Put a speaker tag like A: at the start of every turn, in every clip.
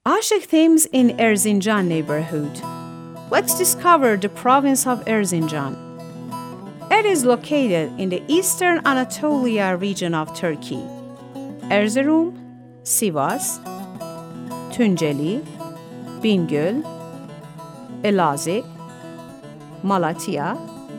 A: Ashik themes in Erzincan neighborhood. Let's discover the province of Erzincan. It is located in the eastern Anatolia region of Turkey. Erzurum, Sivas, Tunceli, Bingöl, Elazığ, Malatya,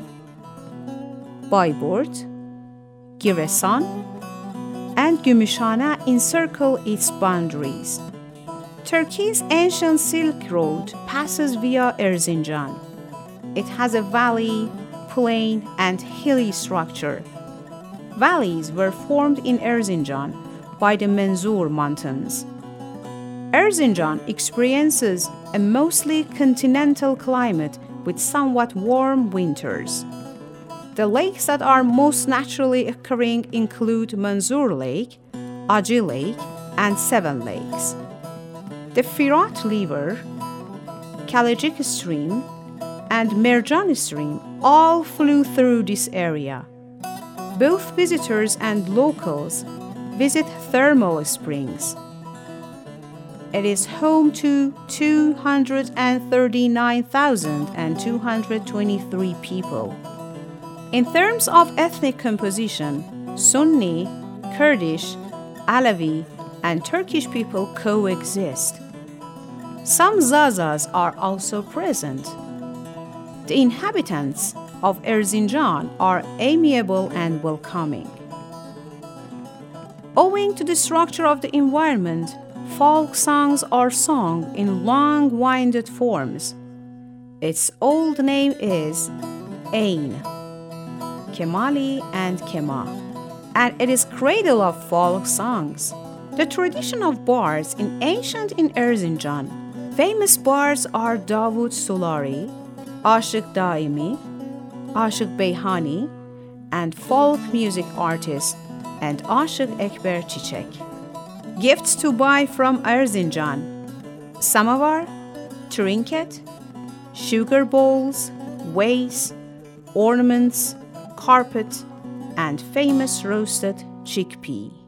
A: Bayburt, Giresun, and Gümüşhane encircle its boundaries. Turkey's ancient Silk Road passes via Erzincan. It has a valley, plain, and hilly structure. Valleys were formed in Erzincan by the Menzur Mountains. Erzincan experiences a mostly continental climate with somewhat warm winters. The lakes that are most naturally occurring include Menzur Lake, Acı Lake, and Seven Lakes. The Firat River, Kalajik Stream, and Mercan Stream all flow through this area. Both visitors and locals visit thermal springs. It is home to 239,223 people. In terms of ethnic composition, Sunni, Kurdish, Alawi, and Turkish people coexist. Some Zazas are also present. The inhabitants of Erzincan are amiable and welcoming. Owing to the structure of the environment, folk songs are sung in long-winded forms. Its old name is Ain, Kemali, and Kema, and it is cradle of folk songs. The tradition of bards in ancient in Erzincan. Famous bards are Davut Sulari, Ashik Daimi, Ashik Beyhani, and folk music artist and Ashik Ekber Çiçek. Gifts to buy from Erzincan: samovar, trinket, sugar bowls, vase, ornaments, carpet, and famous roasted chickpea.